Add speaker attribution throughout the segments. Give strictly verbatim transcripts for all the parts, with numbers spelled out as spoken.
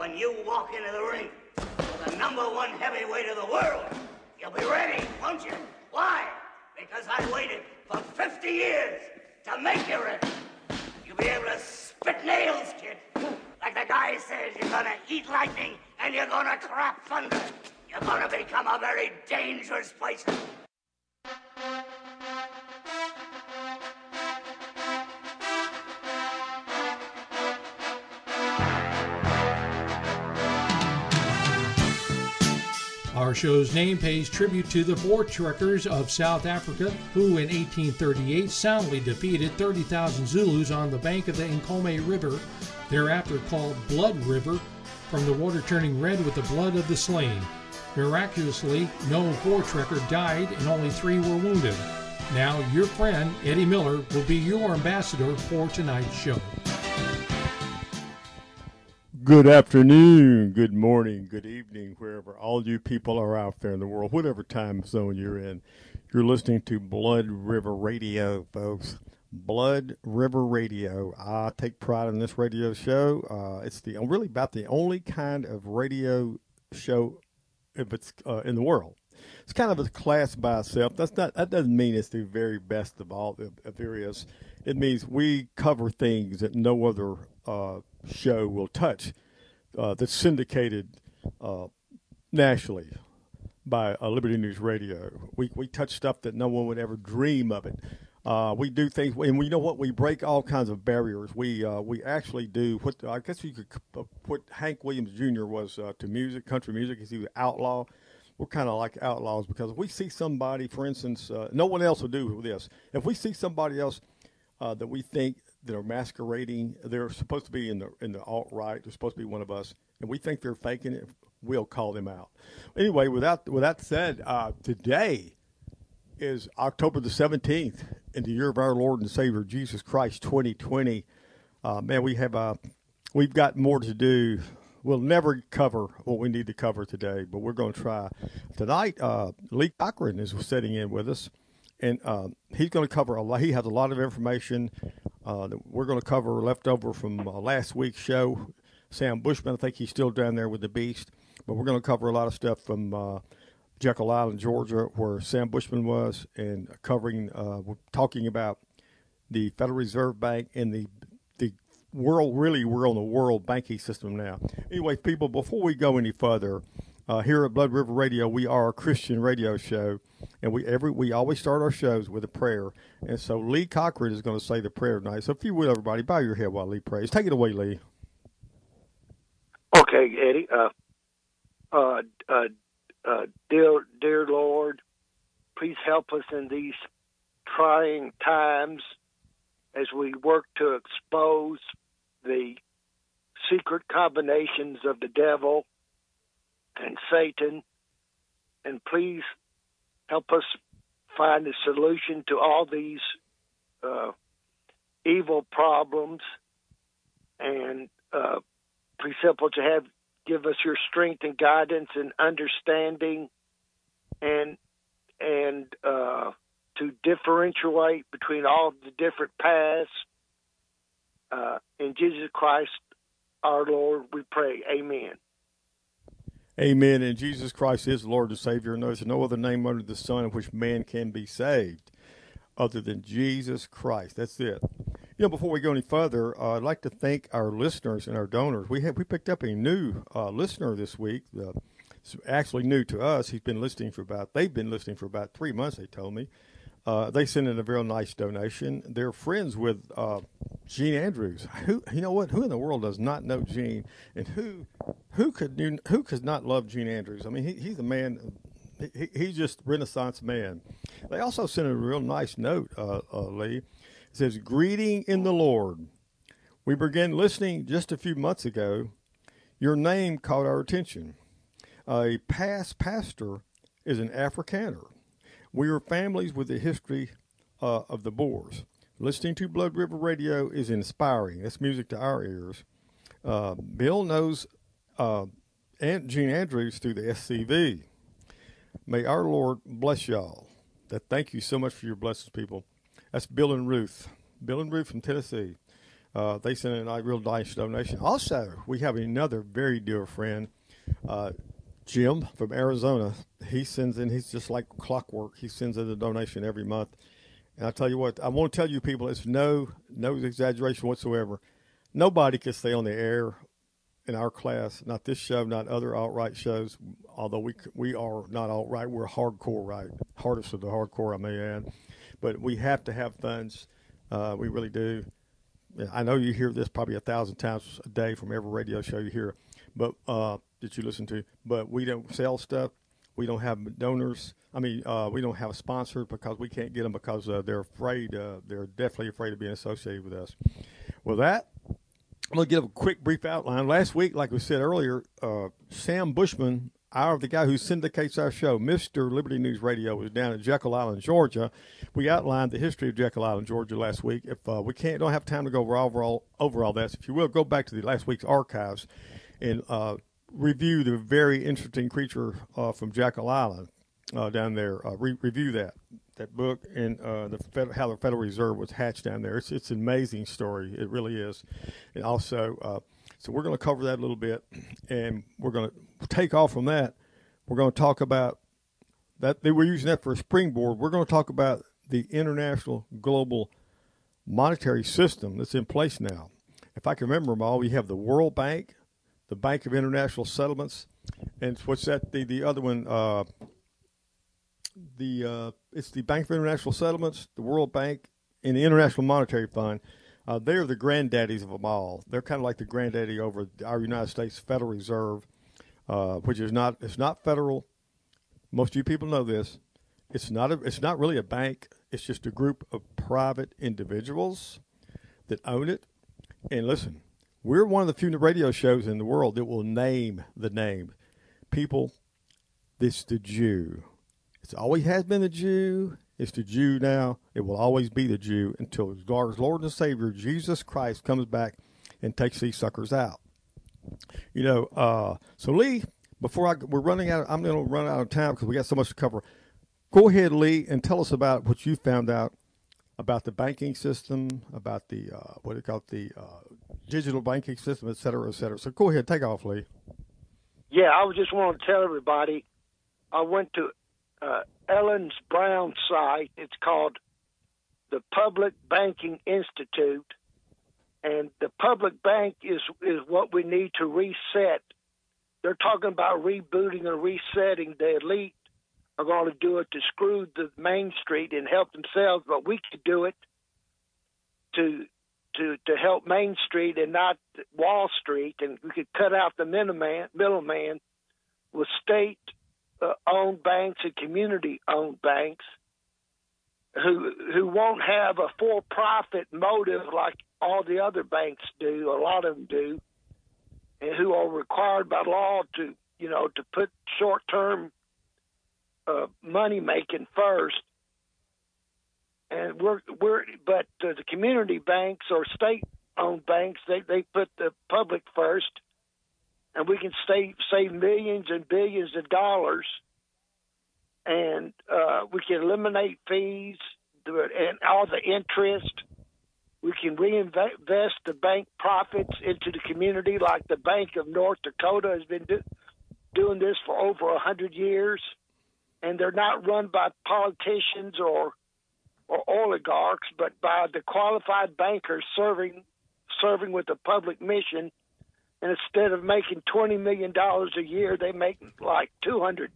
Speaker 1: when you walk into the ring with the number one heavyweight of the world, you'll be ready, won't you? Why? Because I waited for fifty years to make you ready. You'll be able to spit nails, kid. Like the guy says, you're gonna eat lightning and you're gonna crap thunder. You're gonna become a very dangerous person.
Speaker 2: Our show's name pays tribute to the Voortrekkers of South Africa, who in eighteen thirty-eight soundly defeated thirty thousand Zulus on the bank of the Nkomo River, thereafter called Blood River, from the water turning red with the blood of the slain. Miraculously, no Voortrekker died and only three were wounded. Now, your friend, Eddie Miller, will be your ambassador for tonight's show.
Speaker 3: Good afternoon, good morning, good evening, wherever all you people are out there in the world, whatever time zone you're in. You're listening to Blood River Radio, folks. Blood River Radio. I take pride in this radio show. Uh, it's the really about the only kind of radio show if it's uh, in the world. It's kind of a class by itself. That's not. That doesn't mean it's the very best of all the areas. It means we cover things that no other uh, show will touch. Uh, that's syndicated uh, nationally by uh, Liberty News Radio. We we touch stuff that no one would ever dream of it. Uh, we do things, and we, you know what? We break all kinds of barriers. We uh, we actually do what I guess you could put Hank Williams Junior was uh, to music, country music. He's an outlaw. We're kind of like outlaws because if we see somebody, for instance, uh, no one else will do this. If we see somebody else uh, that we think that are masquerading, they're supposed to be in the in the alt-right, they're supposed to be one of us, and we think they're faking it, we'll call them out. Anyway, without with that said, uh, today is October the seventeenth in the year of our Lord and Savior Jesus Christ, twenty twenty. Uh, man, we have uh, we've got more to do. We'll never cover what we need to cover today, but we're going to try. Tonight, uh, Lee Cochran is sitting in with us, and uh, he's going to cover a lot. He has a lot of information uh, that we're going to cover left over from uh, last week's show. Sam Bushman, I think he's still down there with the Beast, but we're going to cover a lot of stuff from uh, Jekyll Island, Georgia, where Sam Bushman was, and covering, uh, we're talking about the Federal Reserve Bank and the the world. Really, we're on the world banking system now. Anyway, people, before we go any further, uh, here at Blood River Radio, we are a Christian radio show, and we every we always start our shows with a prayer. And so Lee Cochran is going to say the prayer tonight. So if you would, everybody, bow your head while Lee prays. Take it away, Lee.
Speaker 4: Okay, Eddie. Uh, uh, uh, uh, dear, dear Lord, please help us in these trying times as we work to expose the secret combinations of the devil and Satan, and please help us find a solution to all these uh, evil problems, and uh, please help us to have give us your strength and guidance and understanding, and and uh, to differentiate between all the different paths. Uh, in Jesus Christ, our Lord, we pray. Amen.
Speaker 3: Amen. And Jesus Christ is the Lord and Savior, and there's no other name under the sun in which man can be saved other than Jesus Christ. That's it. You know, before we go any further, uh, I'd like to thank our listeners and our donors. We have we picked up a new uh, listener this week. Uh, it's actually new to us. He's been listening for about, they've been listening for about three months, they told me. Uh, they sent in a very nice donation. They're friends with uh, Gene Andrews. Who, you know what? Who in the world does not know Gene? And who, who could do, who could not love Gene Andrews? I mean, he, he's a man. He, he's just Renaissance man. They also sent a real nice note, uh, uh, Lee. It says, "Greeting in the Lord. We began listening just a few months ago. Your name caught our attention. A past pastor is an Afrikaner. We are families with a history uh, of the Boers. Listening to Blood River Radio is inspiring. That's music to our ears. Uh, Bill knows uh, Aunt Gene Andrews through the S C V. May our Lord bless y'all." That, thank you so much for your blessings, people. That's Bill and Ruth. Bill and Ruth from Tennessee. Uh, they sent in a real nice donation. Also, we have another very dear friend, uh, Jim from Arizona. He sends in, he's just like clockwork. He sends in a donation every month. And I tell you what, I want to tell you people, it's no, no exaggeration whatsoever. Nobody can stay on the air in our class, not this show, not other alt-right shows, although we we are not alt-right, we're hardcore right, hardest of the hardcore, I may add. But we have to have funds. Uh, we really do. I know you hear this probably a thousand times a day from every radio show you hear, but uh, that you listen to. But we don't sell stuff. We don't have donors. I mean, uh, we don't have a sponsor because we can't get them because uh, they're afraid. Uh, they're definitely afraid of being associated with us. With that, I'm going to give a quick, brief outline. Last week, like we said earlier, uh, Sam Bushman, our the guy who syndicates our show, Mister Liberty News Radio, was down at Jekyll Island, Georgia. We outlined the history of Jekyll Island, Georgia last week. If uh, we can't, don't have time to go over all, over all that, so if you will, go back to the last week's archives and uh, review the very interesting creature uh, from Jekyll Island uh, down there. Uh, re- review that. That book and uh, the Fed- how the Federal Reserve was hatched down there. It's it's an amazing story. It really is. And also, uh, so we're going to cover that a little bit, and we're going to take off from that. We're going to talk about that. They were using that for a springboard. We're going to talk about the international global monetary system that's in place now. If I can remember them all, we have the World Bank, the Bank of International Settlements, and what's that? The the other one. Uh, The uh, it's the Bank for International Settlements, the World Bank, and the International Monetary Fund. Uh, they're the granddaddies of them all. They're kind of like the granddaddy over our United States Federal Reserve, uh, which is not it's not federal. Most of you people know this. It's not a, it's not really a bank. It's just a group of private individuals that own it. And listen, we're one of the few radio shows in the world that will name the name. People, this the Jew. It always has been the Jew. It's the Jew now. It will always be the Jew until God's Lord and Savior, Jesus Christ, comes back and takes these suckers out. You know, uh, so Lee, before I, we're running out, I'm going to run out of time because we got so much to cover. Go ahead, Lee, and tell us about what you found out about the banking system, about the, uh, what do you call it, the uh, digital banking system, et cetera, et cetera. So go ahead, take off, Lee.
Speaker 4: Yeah, I just want to tell everybody, I went to Uh, Ellen Brown's site. It's called the Public Banking Institute, and the public bank is is what we need to reset. They're talking about rebooting or resetting. The elite are going to do it to screw the Main Street and help themselves, but we could do it to to to help Main Street and not Wall Street, and we could cut out the middleman middleman with state Uh, owned banks and community-owned banks who who won't have a for-profit motive like all the other banks do, a lot of them do, and who are required by law to, you know, to put short-term uh, money-making first. And we're we're but uh, the community banks or state-owned banks, they they put the public first. And we can save, save millions and billions of dollars, and uh, we can eliminate fees and all the interest. We can reinvest the bank profits into the community, like the Bank of North Dakota has been do, doing this for over a hundred years, and they're not run by politicians or or oligarchs, but by the qualified bankers serving serving with a public mission. And instead of making twenty million dollars a year, they make like two hundred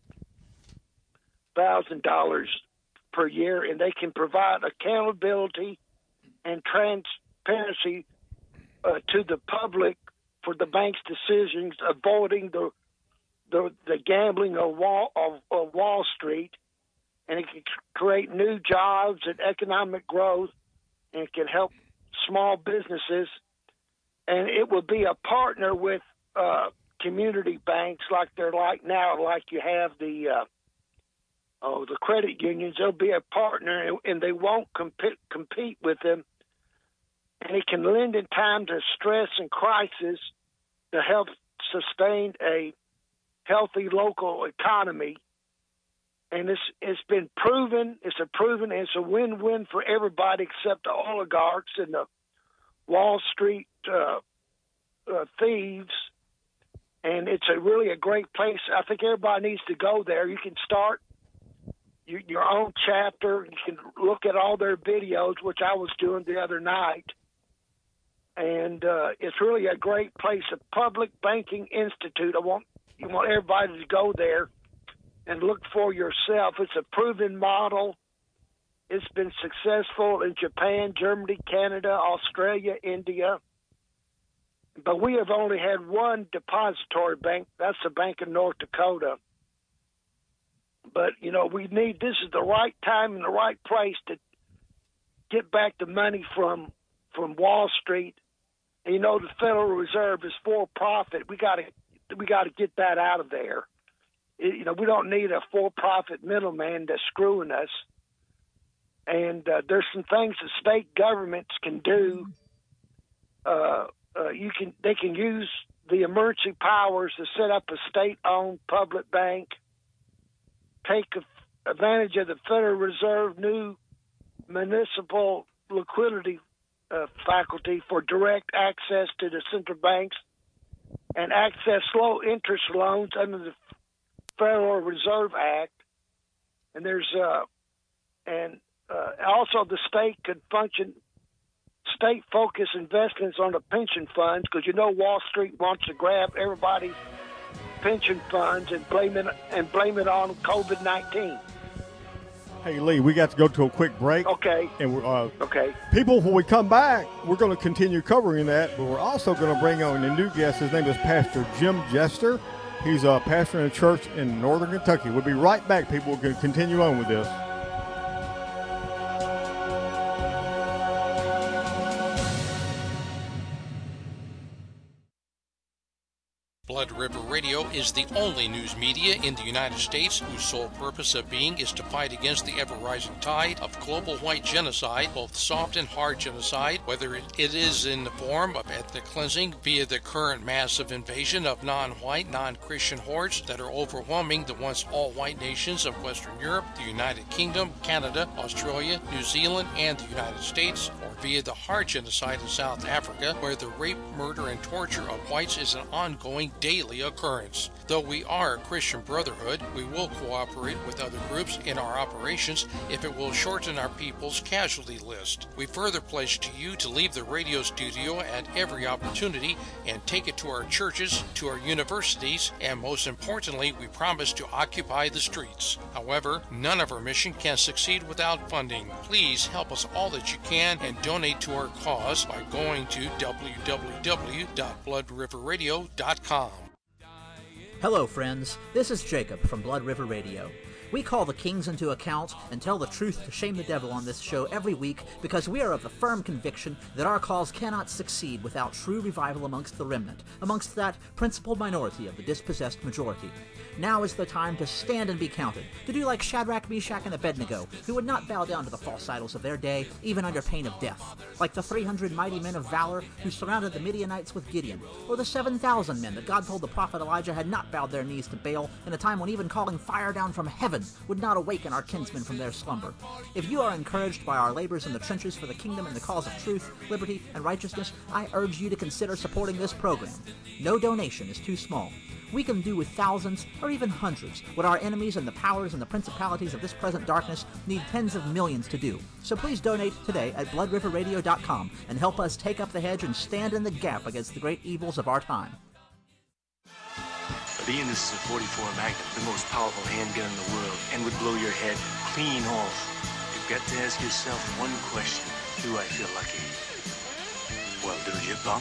Speaker 4: thousand dollars per year, and they can provide accountability and transparency uh, to the public for the bank's decisions, avoiding the the, the gambling of Wall, of, of Wall Street, and it can create new jobs and economic growth, and it can help small businesses. And it will be a partner with uh, community banks like they're like now, like you have the uh, oh the credit unions. They'll be a partner, and they won't compete compete with them. And it can lend in times of stress and crisis to help sustain a healthy local economy. And it's it's been proven. It's a proven. It's a win-win for everybody except the oligarchs and the Wall Street uh, uh, thieves, and it's a really a great place. I think everybody needs to go there. You can start your, your own chapter. You can look at all their videos, which I was doing the other night, and uh, it's really a great place. A Public Banking Institute. I want you want everybody to go there and look for yourself. It's a proven model. It's been successful in Japan, Germany, Canada, Australia, India. But we have only had one depository bank. That's the Bank of North Dakota. But, you know, we need, this is the right time and the right place to get back the money from from Wall Street. And, you know, the Federal Reserve is for profit. We got to we got to get that out of there. It, you know, we don't need a for-profit middleman that's screwing us. And uh, there's some things that state governments can do. Uh, uh, you can they can use the emergency powers to set up a state-owned public bank, take a, advantage of the Federal Reserve new municipal liquidity uh, faculty for direct access to the central banks, and access low-interest loans under the Federal Reserve Act. And there's uh, and uh, also the state could function state-focused investments on the pension funds, because you know Wall Street wants to grab everybody's pension funds and blame it and blame it on COVID nineteen.
Speaker 3: Hey, Lee, we got to go to a quick break.
Speaker 4: Okay.
Speaker 3: And we're, uh,
Speaker 4: okay.
Speaker 3: People, when we come back, we're going to continue covering that, but we're also going to bring on a new guest. His name is Pastor Jim Jester. He's a pastor in a church in northern Kentucky. We'll be right back, people. We're going to continue on with this.
Speaker 2: Blood River Radio is the only news media in the United States whose sole purpose of being is to fight against the ever-rising tide of global white genocide, both soft and hard genocide, whether it is in the form of ethnic cleansing via the current massive invasion of non-white, non-Christian hordes that are overwhelming the once all-white nations of Western Europe, the United Kingdom, Canada, Australia, New Zealand, and the United States, or via the hard genocide in South Africa, where the rape, murder, and torture of whites is an ongoing daily occurrence. Though we are a Christian brotherhood, we will cooperate with other groups in our operations if it will shorten our people's casualty list. We further pledge to you to leave the radio studio at every opportunity and take it to our churches, to our universities, and most importantly, we promise to occupy the streets. However, none of our mission can succeed without funding. Please help us all that you can and donate to our cause by going to w w w dot blood river radio dot com.
Speaker 5: Hello, friends. This is Jacob from Blood River Radio. We call the kings into account and tell the truth to shame the devil on this show every week because we are of the firm conviction that our cause cannot succeed without true revival amongst the remnant, amongst that principal minority of the dispossessed majority. Now is the time to stand and be counted, to do like Shadrach, Meshach, and Abednego, who would not bow down to the false idols of their day, even under pain of death, like the three hundred mighty men of valor who surrounded the Midianites with Gideon, or the seven thousand men that God told the prophet Elijah had not bowed their knees to Baal in a time when even calling fire down from heaven would not awaken our kinsmen from their slumber. If you are encouraged by our labors in the trenches for the kingdom and the cause of truth, liberty, and righteousness, I urge you to consider supporting this program. No donation is too small. We can do with thousands or even hundreds what our enemies and the powers and the principalities of this present darkness need tens of millions to do. So please donate today at blood river radio dot com and help us take up the hedge and stand in the gap against the great evils of our time.
Speaker 6: Being this is a forty-four Magnum, the most powerful handgun in the world, and would blow your head clean off, you've got to ask yourself one question. Do I feel lucky? Well, do you, punk?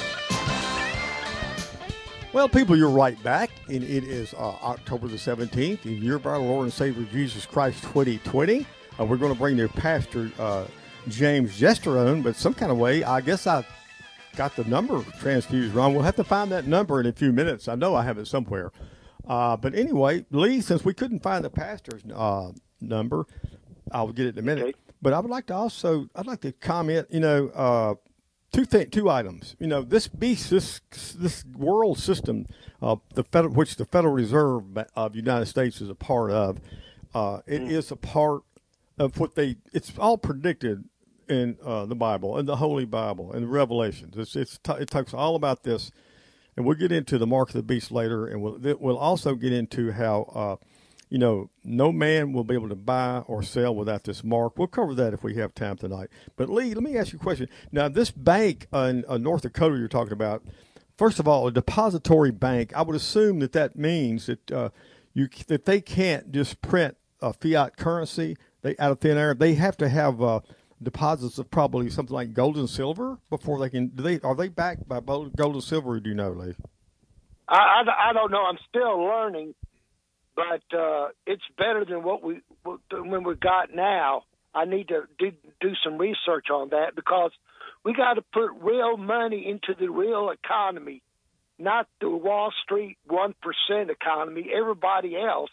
Speaker 3: Well, people, you're right back, and it is uh, October the seventeenth, in the year of our Lord and Savior Jesus Christ twenty twenty. Uh, we're going to bring their pastor, uh, James Jester, on, but some kind of way, I guess I got the number transfused wrong. We'll have to find that number in a few minutes. I know I have it somewhere. Uh, but anyway, Lee, since we couldn't find the pastor's uh, number, I'll get it in a minute. Okay. But I would like to also, I'd like to comment, you know, uh, two th- two items. You know, this beast, this this world system, uh, the federal, which the Federal Reserve of the United States is a part of, uh, it mm. is a part of what they, it's all predicted in uh, the Bible, in the Holy Bible, in the Revelations. It's, it's t- it talks all about this, and we'll get into the mark of the beast later, and we'll we'll also get into how, uh, you know, no man will be able to buy or sell without this mark. We'll cover that if we have time tonight. But Lee, let me ask you a question. Now, this bank in uh, North Dakota you're talking about, first of all, a depository bank, I would assume that that means that uh, you that they can't just print a fiat currency they out of thin air. They have to have uh, deposits of probably something like gold and silver before they can. Do they are they backed by gold and silver? Do you know, Lee?
Speaker 4: I, I, I don't know. I'm still learning, but uh, it's better than what we when we got now. I need to do, do some research on that because we got to put real money into the real economy, not the Wall Street one percent economy, everybody else.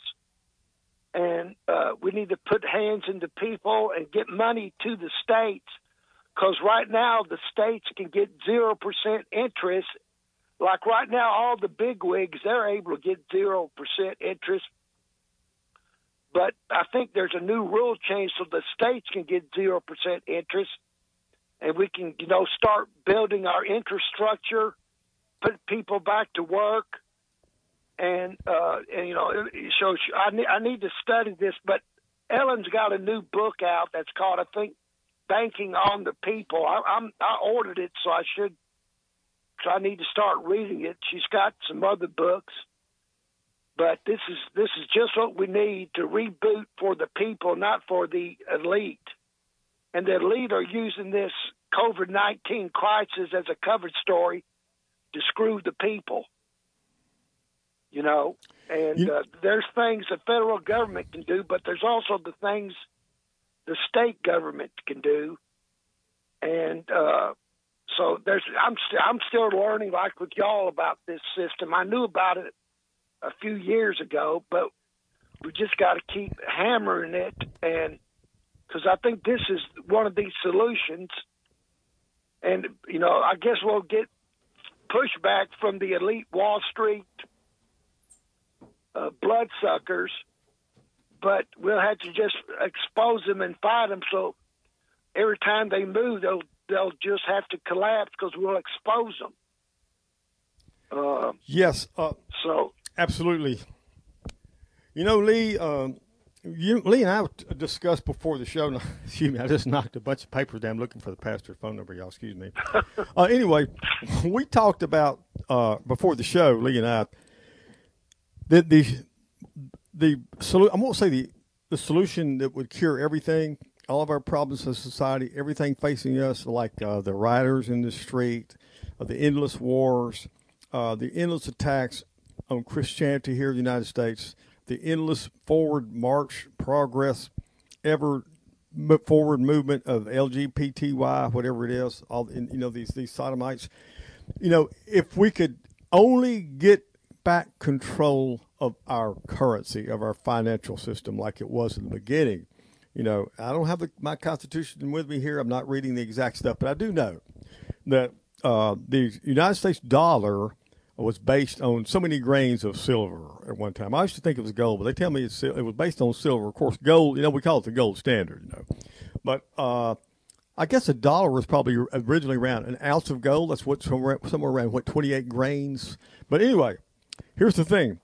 Speaker 4: And uh, we need to put hands into people and get money to the states because right now the states can get zero percent interest. Like right now, all the bigwigs, they're able to get zero percent interest. But I think there's a new rule change so the states can get zero percent interest. And we can, you know, start building our infrastructure, put people back to work. And, uh, and you know, so I need, I need to study this. But Ellen's got a new book out that's called, I think, Banking on the People. I, I'm, I ordered it, so I should, so I need to start reading it. She's got some other books. But this is this is just what we need to reboot for the people, not for the elite. And the elite are using this COVID nineteen crisis as a cover story to screw the people. You know, and uh, there's things the federal government can do, but there's also the things the state government can do. And uh, so there's I'm st- I'm still learning, like with y'all, about this system. I knew about it a few years ago, but we just got to keep hammering it, and because I think this is one of these solutions. And you know, I guess we'll get pushback from the elite Wall Street uh, bloodsuckers, but we'll have to just expose them and fight them. So every time they move, they'll they'll just have to collapse because we'll expose them. Uh,
Speaker 3: yes. Uh,
Speaker 4: so.
Speaker 3: Absolutely. You know, Lee, um, you, Lee and I discussed before the show. Excuse me, I just knocked a bunch of papers down looking for the pastor's phone number, y'all. Excuse me. uh, anyway, we talked about uh, before the show, Lee and I, that the the solu- I won't say the the solution that would cure everything, all of our problems in society, everything facing us, like uh, the rioters in the street, uh, the endless wars, uh, the endless attacks on Christianity here in the United States, the endless forward march, progress, ever forward movement of L G B T Y, whatever it is, all you know these these sodomites. You know, if we could only get back control of our currency, of our financial system, like it was in the beginning. You know, I don't have the, my Constitution with me here. I'm not reading the exact stuff, but I do know that uh, the United States dollar was based on so many grains of silver at one time. I used to think it was gold, but they tell me it's, it was based on silver. Of course, gold, you know, we call it the gold standard, you know. But uh, I guess a dollar was probably originally around an ounce of gold. That's what somewhere, somewhere around, what, twenty-eight grains. But anyway, here's the thing.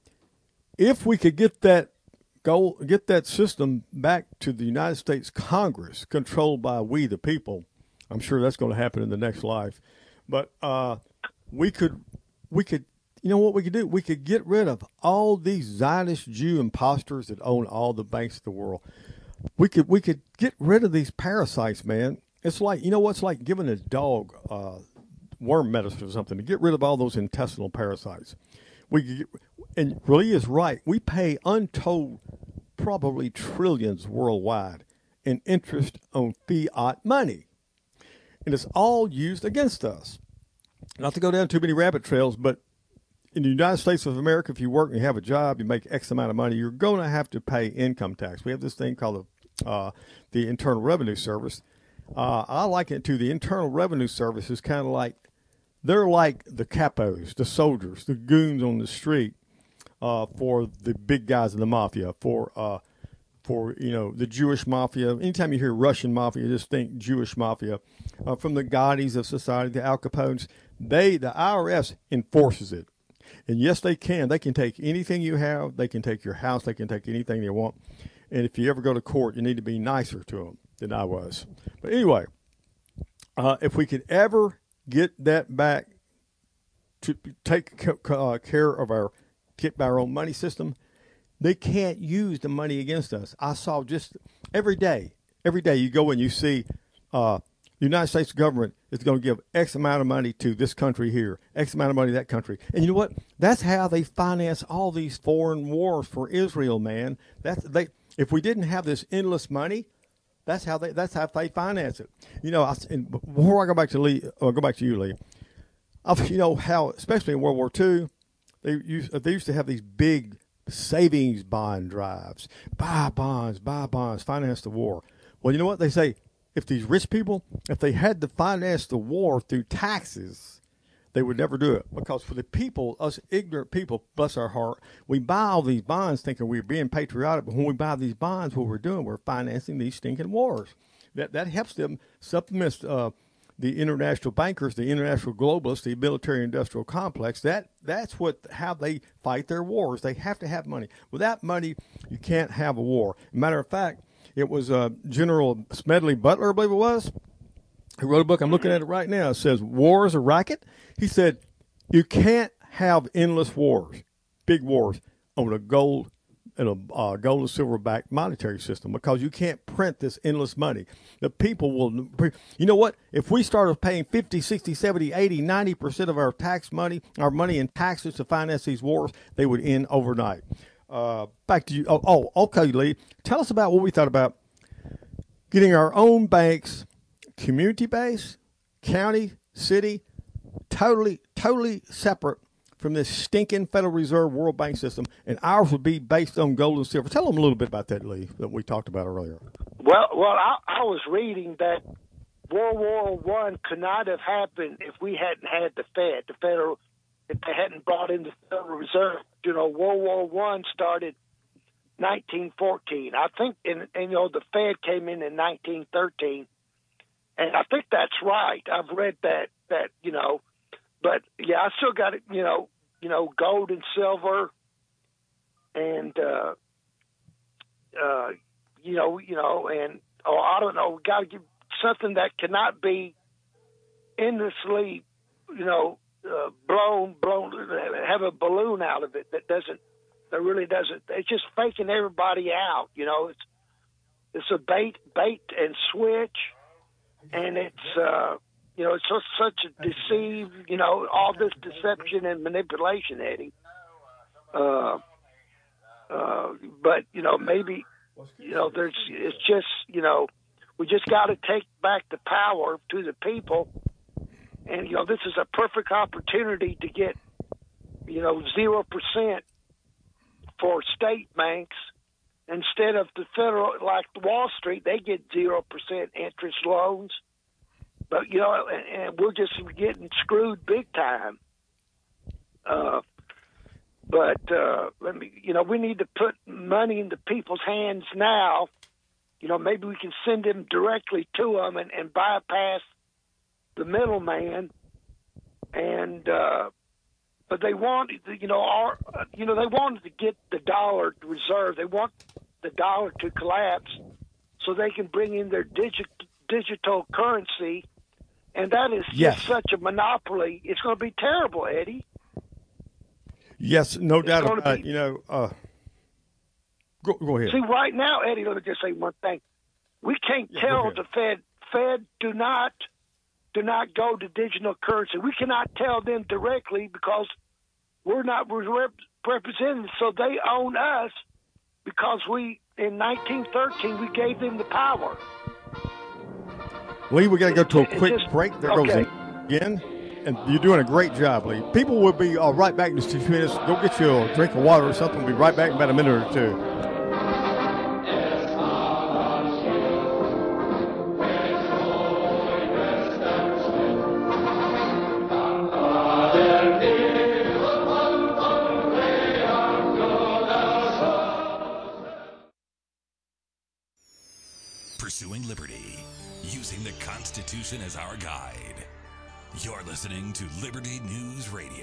Speaker 3: If we could get that gold, get that system back to the United States Congress, controlled by we the people, I'm sure that's going to happen in the next life. But uh, we could... We could, you know what we could do? We could get rid of all these Zionist Jew imposters that own all the banks of the world. We could, we could get rid of these parasites, man. It's like, you know what's like giving a dog uh, worm medicine or something to get rid of all those intestinal parasites. We could get, and really is right. We pay untold, probably trillions worldwide in interest on fiat money, and it's all used against us. Not to go down too many rabbit trails, but in the United States of America, if you work and you have a job, you make X amount of money, you're going to have to pay income tax. We have this thing called the, uh, the Internal Revenue Service. Uh, I like it to the Internal Revenue Service is kind of like, they're like the capos, the soldiers, the goons on the street uh, for the big guys in the mafia, for uh, for, you know, the Jewish mafia. Anytime you hear Russian mafia, just think Jewish mafia. Uh, from the Gaudis of society, the Al Capones, they, the I R S enforces it. And yes, they can. They can take anything you have. They can take your house. They can take anything they want. And if you ever go to court, you need to be nicer to them than I was. But anyway, uh, if we could ever get that back to take uh, care of our, get by our own money system, they can't use the money against us. I saw just every day, every day you go and you see uh, the United States government is going to give X amount of money to this country here, X amount of money to that country. And you know what? That's how they finance all these foreign wars for Israel, man. That's they. If we didn't have this endless money, that's how they that's how they finance it. You know, I, and before I go back to Lee, or go back to you, Lee, I've, you know how, especially in World War Two, they used they used to have these big savings bond drives, buy bonds, buy bonds, finance the war. Well, you know what they say? If these rich people, if they had to finance the war through taxes, they would never do it, because for the people, us ignorant people, bless our heart, we buy all these bonds thinking we're being patriotic, but when we buy these bonds, what we're doing, we're financing these stinking wars. That that helps them supplement uh, the international bankers, the international globalists, the military-industrial complex. That that's what how they fight their wars. They have to have money. Without money, you can't have a war. Matter of fact, it was uh, General Smedley Butler, I believe it was. He wrote a book. I'm looking at it right now. It says, War is a Racket. He said, you can't have endless wars, big wars, on a gold and a uh, gold and silver-backed monetary system, because you can't print this endless money. The people will, you know what? If we started paying fifty, sixty, seventy, eighty, ninety percent of our tax money, our money in taxes to finance these wars, they would end overnight. Uh, back to you. Oh, oh, okay, Lee. Tell us about what we thought about getting our own banks, community-based, county, city, totally, totally separate from this stinking Federal Reserve World Bank system, and ours would be based on gold and silver. Tell them a little bit about that, Lee, that we talked about earlier.
Speaker 4: Well, well, I, I was reading that World War One could not have happened if we hadn't had the Fed, the Federal, if they hadn't brought in the Federal Reserve. You know, World War One started nineteen fourteen. I think, and, and you know, the Fed came in in nineteen thirteen, and I think that's right. I've read that that you know. But yeah, I still got it. You know, you know, gold and silver, and uh, uh, you know, you know, and oh, I don't know. We got to give something that cannot be endlessly, you know, uh, blown, blown. Have a balloon out of it that doesn't, that really doesn't. It's just faking everybody out. You know, it's it's a bait, bait and switch, and it's. Uh, You know, it's just such a deceive, you know, all this deception and manipulation, Eddie. Uh, uh, but, you know, maybe, you know, there's, it's just, you know, we just got to take back the power to the people. And, you know, this is a perfect opportunity to get, you know, zero percent for state banks instead of the federal, like Wall Street, they get zero percent interest loans. But, you know, and, and we're just getting screwed big time. Uh, but, uh, let me, you know, we need to put money into people's hands now. You know, maybe we can send them directly to them and, and bypass the middleman. And, uh, but they want, you know, our, you know, they wanted to get the dollar reserve. They want the dollar to collapse so they can bring in their digit, digital currency. And that is
Speaker 3: yes.
Speaker 4: just such a monopoly. It's going to be terrible, Eddie.
Speaker 3: Yes, no
Speaker 4: it's
Speaker 3: doubt about
Speaker 4: be,
Speaker 3: it. You know, uh, go, go ahead.
Speaker 4: See, right now, Eddie, let me just say one thing. We can't
Speaker 3: yeah,
Speaker 4: tell the Fed, Fed, do not, do not go to digital currency. We cannot tell them directly because we're not rep- represented. So they own us because we, in nineteen thirteen, we gave them the power.
Speaker 3: Lee, we got to go to a quick
Speaker 4: just,
Speaker 3: break. There
Speaker 4: okay.
Speaker 3: goes again. And you're doing a great job, Lee. People will be uh, right back in just a few minutes. Go get you a drink of water or something. We'll be right back in about a minute or two.
Speaker 7: pursuing liberty, using the Constitution as our guide. You're listening to Liberty News Radio.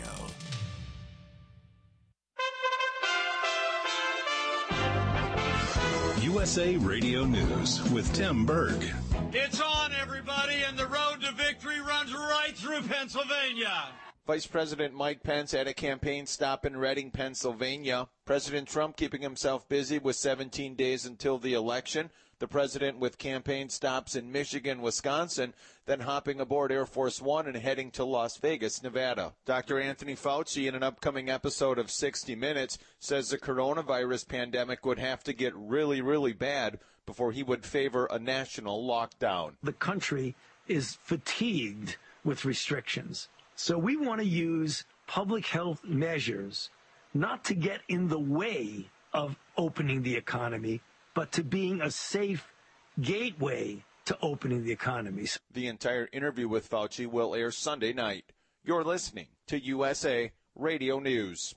Speaker 8: U S A Radio News with Tim Berg.
Speaker 9: It's on, everybody, and the road to victory runs right through Pennsylvania.
Speaker 10: Vice President Mike Pence at a campaign stop in Reading, Pennsylvania. President Trump keeping himself busy with seventeen days until the election. The president with campaign stops in Michigan, Wisconsin, then hopping aboard Air Force One and heading to Las Vegas, Nevada. Doctor Anthony Fauci, in an upcoming episode of sixty minutes, says the coronavirus pandemic would have to get really, really bad before he would favor a national lockdown.
Speaker 11: The country is fatigued with restrictions. So we want to use public health measures not to get in the way of opening the economy, but to being a safe gateway to opening the economies.
Speaker 10: The entire interview with Fauci will air Sunday night. You're listening to U S A Radio News.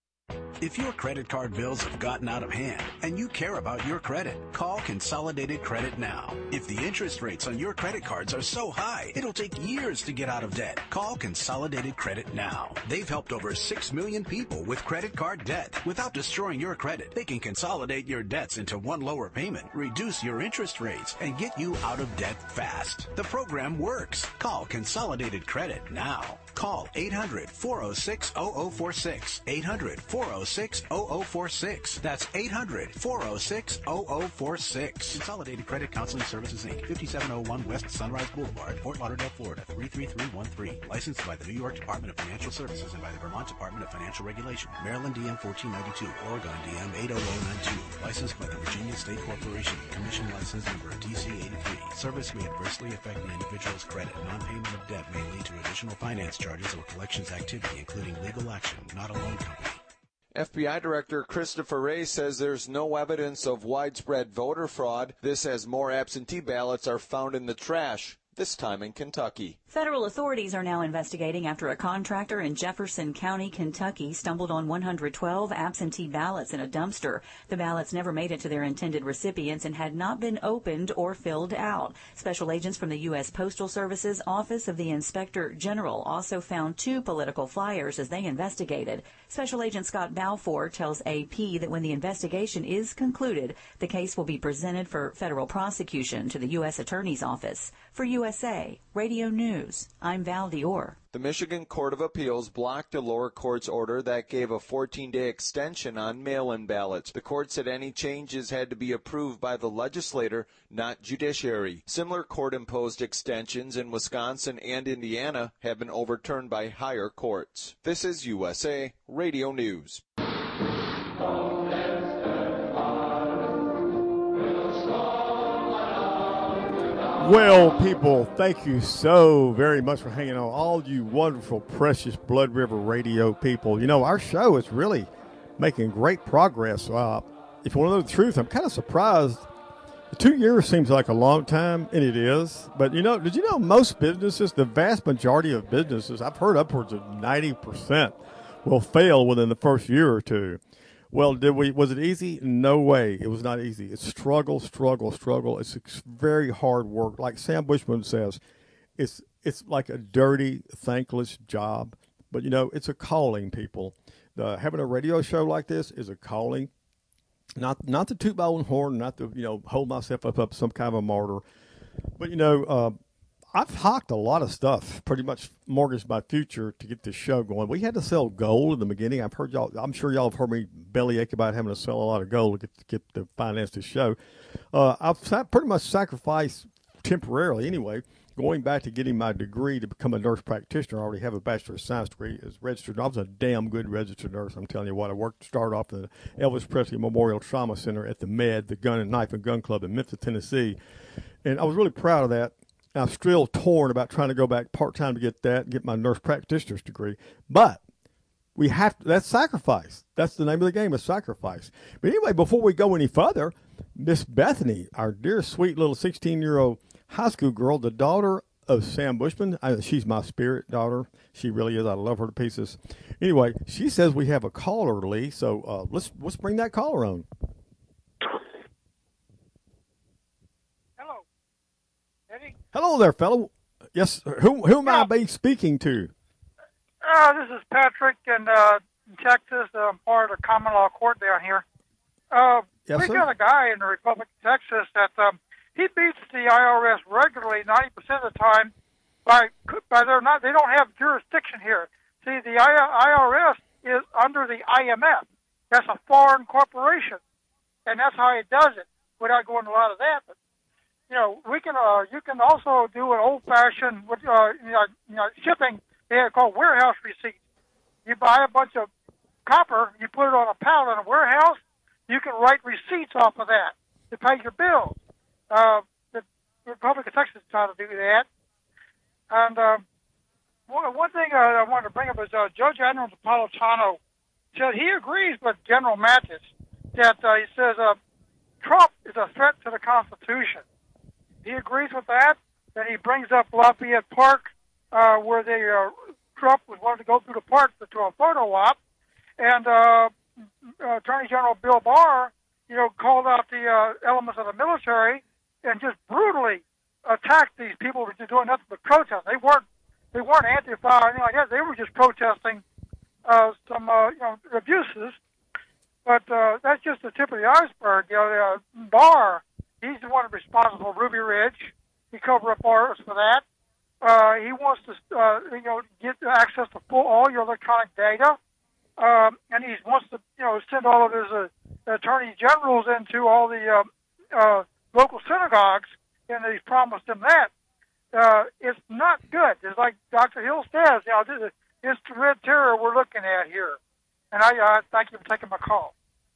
Speaker 12: If your credit card bills have gotten out of hand and you care about your credit, call Consolidated Credit now. If the interest rates on your credit cards are so high, it'll take years to get out of debt. Call Consolidated Credit now. They've helped over six million people with credit card debt. Without destroying your credit, they can consolidate your debts into one lower payment, reduce your interest rates, and get you out of debt fast. The program works. Call Consolidated Credit now. Call eight hundred, four oh six, oh oh four six. eight hundred, four oh six, oh oh four six. That's eight hundred, four oh six, oh oh four six. Consolidated Credit Counseling Services, Incorporated, fifty-seven oh one West Sunrise Boulevard, Fort Lauderdale, Florida, three three three one three. Licensed by the New York Department of Financial Services and by the Vermont Department of Financial Regulation. Maryland D M fourteen ninety-two, Oregon D M eight oh oh nine two. Licensed by the Virginia State Corporation. Commission license number T C eighty-three. Service may adversely affect an individual's credit. Non-payment of debt may lead to additional finance charges or collections activity, including legal action, not a loan company.
Speaker 10: F B I Director Christopher Wray says there's no evidence of widespread voter fraud. This as more absentee ballots are found in the trash, this time in Kentucky.
Speaker 13: Federal authorities are now investigating after a contractor in Jefferson County, Kentucky, stumbled on one hundred twelve absentee ballots in a dumpster. The ballots never made it to their intended recipients and had not been opened or filled out. Special agents from the U S Postal Service's Office of the Inspector General also found two political flyers as they investigated. Special Agent Scott Balfour tells A P that when the investigation is concluded, the case will be presented for federal prosecution to the U S Attorney's Office. For U S A Radio News, I'm Val Dior.
Speaker 10: The Michigan Court of Appeals blocked a lower court's order that gave a fourteen-day extension on mail-in ballots. The court said any changes had to be approved by the legislator, not judiciary. Similar court-imposed extensions in Wisconsin and Indiana have been overturned by higher courts. This is U S A Radio News.
Speaker 3: Well, people, thank you so very much for hanging on. All you wonderful, precious Blood River Radio people. You know, our show is really making great progress. Uh, if you want to know the truth, I'm kind of surprised. Two years seems like a long time, and it is. But, you know, did you know most businesses, the vast majority of businesses, I've heard upwards of ninety percent will fail within the first year or two. Well, did we? Was it easy? No way. It was not easy. It's struggle, struggle, struggle. It's very hard work. Like Sam Bushman says, it's it's like a dirty, thankless job. But, you know, it's a calling, people. The, having a radio show like this is a calling. Not not to toot my own horn, not to, you know, hold myself up up some kind of a martyr. But, you know, uh, I've hawked a lot of stuff, pretty much mortgaged my future to get this show going. We had to sell gold in the beginning. I've heard y'all, I'm sure y'all have heard me bellyache about having to sell a lot of gold to get to, get to finance this show. Uh, I've pretty much sacrificed temporarily anyway, going back to getting my degree to become a nurse practitioner. I already have a Bachelor of Science degree as registered. I was a damn good registered nurse. I'm telling you what, I worked, started off in the Elvis Presley Memorial Trauma Center at the Med, the Gun and Knife and Gun Club in Memphis, Tennessee. And I was really proud of that. I'm still torn about trying to go back part-time to get that and get my nurse practitioner's degree. But we have to, that's sacrifice. That's the name of the game, is sacrifice. But anyway, before we go any further, Miss Bethany, our dear, sweet little sixteen-year-old high school girl, the daughter of Sam Bushman. I, she's my spirit daughter. She really is. I love her to pieces. Anyway, she says we have a caller, Lee. So uh, let's let's bring that caller on.
Speaker 14: Hello.
Speaker 3: Hello there, fellow. Yes, who who am
Speaker 14: yeah.
Speaker 3: I be speaking to?
Speaker 14: Uh, this is Patrick in, uh, in Texas. I'm part of the common law court down here. Uh,
Speaker 3: yes,
Speaker 14: we
Speaker 3: sir?
Speaker 14: got a guy in the Republic of Texas that um, he beats the I R S regularly ninety percent of the time by by they're not they don't have jurisdiction here. See, the I R S is under the I M F. That's a foreign corporation, and that's how he does it. Without going into a lot of that, but you know, we can. Uh, you can also do an old-fashioned, uh, you know, you know, shipping. They are called warehouse receipts. You buy a bunch of copper, you put it on a pallet in a warehouse. You can write receipts off of that to pay your bills. Uh, the Republic of Texas is trying to do that. And uh, one, one thing uh, I wanted to bring up is uh, Judge Adams Napolitano said he agrees with General Mattis that uh, he says uh, Trump is a threat to the Constitution. He agrees with that. Then he brings up Lafayette Park, uh, where they uh, Trump was wanting to go through the park to a photo op, and uh, Attorney General Bill Barr, you know, called out the uh, elements of the military and just brutally attacked these people who were doing nothing but protest. They weren't they weren't Antifa or anything like that. They were just protesting uh, some uh, you know abuses. But uh, that's just the tip of the iceberg. You know, uh, Barr, he's the one responsible for Ruby Ridge. He covered up Barr for that. Uh, he wants to, uh, you know, get access to full, all your electronic data, um, and he wants to, you know, send all of his uh, attorney generals into all the uh, uh, local synagogues, and he's promised them that. Uh, it's not good. It's like Doctor Hill says, you know, this is it's the red terror we're looking at here. And I uh, thank you for taking my call.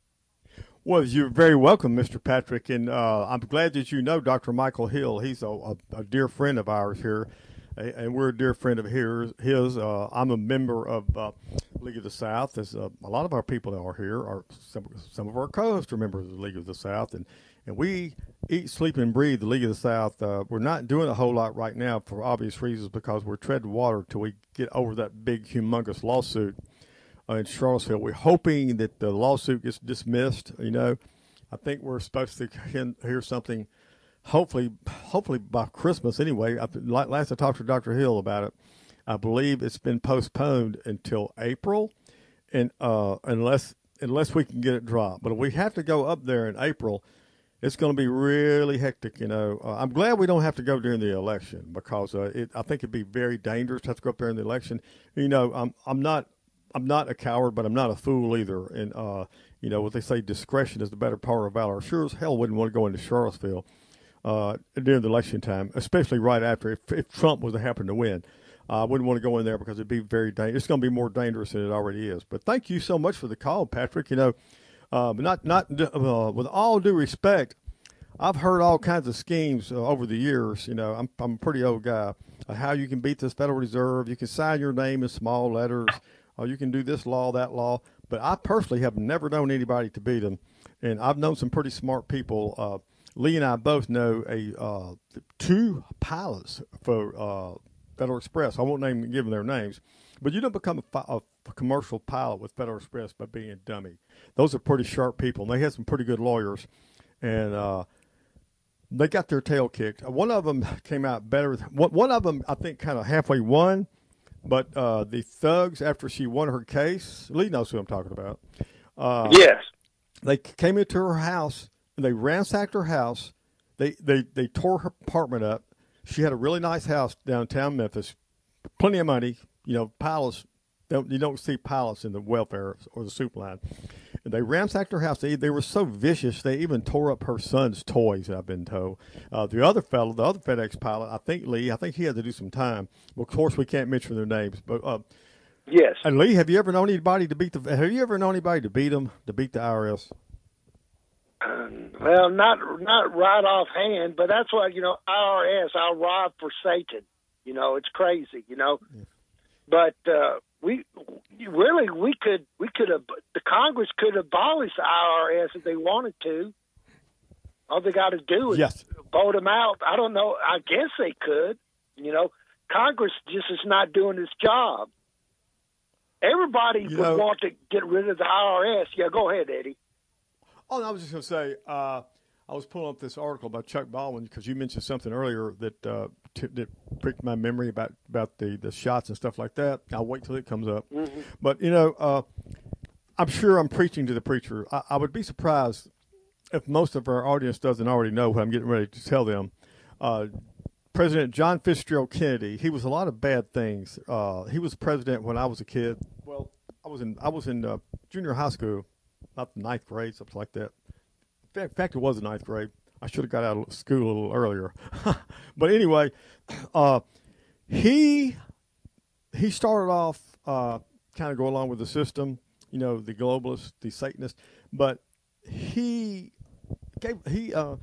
Speaker 3: Well, you're very welcome, Mister Patrick, and uh, I'm glad that you know Doctor Michael Hill. He's a, a, a dear friend of ours here, and we're a dear friend of his. his. Uh, I'm a member of uh, League of the South. As uh, a lot of our people that are here are some, some of our co-hosts are members of the League of the South, and, and we eat, sleep, and breathe the League of the South. Uh, we're not doing a whole lot right now for obvious reasons because we're treading water till we get over that big, humongous lawsuit Uh, in Charlottesville. We're hoping that the lawsuit gets dismissed. You know, I think we're supposed to hear something, hopefully, hopefully by Christmas. Anyway, I, last I talked to Doctor Hill about it, I believe it's been postponed until April, and uh, unless unless we can get it dropped. But if we have to go up there in April, it's going to be really hectic. You know, uh, I'm glad we don't have to go during the election because uh, it, I think it'd be very dangerous to have to go up there in the election. You know, I'm I'm not. I'm not a coward, but I'm not a fool either. And, uh, you know, what they say, discretion is the better part of valor. Sure as hell wouldn't want to go into Charlottesville uh, during the election time, especially right after. If, if Trump was to happen to win, I uh, wouldn't want to go in there because it'd be very dangerous. It's going to be more dangerous than it already is. But thank you so much for the call, Patrick. You know, uh, not not uh, with all due respect, I've heard all kinds of schemes uh, over the years. You know, I'm I'm a pretty old guy. Uh, how you can beat this Federal Reserve. You can sign your name in small letters. Or you can do this law, that law. But I personally have never known anybody to beat them. And I've known some pretty smart people. Uh, Lee and I both know a uh, two pilots for uh, Federal Express. I won't name give them their names. But you don't become a, fi- a commercial pilot with Federal Express by being a dummy. Those are pretty sharp people. And they had some pretty good lawyers. And uh, they got their tail kicked. One of them came out better. One of them, I think, kind of halfway won. But uh, the thugs, after she won her case, Lee knows who I'm talking about. Uh,
Speaker 4: yes.
Speaker 3: They came into her house, and they ransacked her house. They, they, they tore her apartment up. She had a really nice house downtown Memphis, plenty of money. You know, pilots, you don't see pilots in the welfare or the soup line. And they ransacked her house. They, they were so vicious, they even tore up her son's toys, I've been told. Uh, the other fellow, the other FedEx pilot, I think Lee, I think he had to do some time. Well, of course, we can't mention their names. But uh,
Speaker 4: yes.
Speaker 3: And Lee, have you ever known anybody to beat the? Have you ever known anybody to beat them, to beat the I R S?
Speaker 4: Um, well, not not right offhand, but that's what, you know, I R S, I'll rob for Satan. You know, it's crazy, you know. Yeah. But uh, we really we could we could have the Congress could abolish the I R S if they wanted to. All they got to do is
Speaker 3: yes.
Speaker 4: vote them out. I don't know. I guess they could. You know, Congress just is not doing its job. Everybody
Speaker 3: you
Speaker 4: would
Speaker 3: know,
Speaker 4: want to get rid of the I R S. Yeah, go ahead, Eddie.
Speaker 3: Oh, I was just going to say, uh, I was pulling up this article by Chuck Baldwin because you mentioned something earlier that uh, t- that pricked my memory about, about the, the shots and stuff like that. I'll wait till it comes up.
Speaker 4: Mm-hmm.
Speaker 3: But, you know, uh, I'm sure I'm preaching to the preacher. I, I would be surprised if most of our audience doesn't already know what I'm getting ready to tell them. Uh, President John Fitzgerald Kennedy, he was a lot of bad things. Uh, he was president when I was a kid. Well, I was in I was in uh, junior high school, not the ninth grade, something like that. In fact, it was the ninth grade. I should have got out of school a little earlier. But anyway, uh, he he started off uh, kind of go along with the system, you know, the globalists, the Satanists. But he gave, he uh,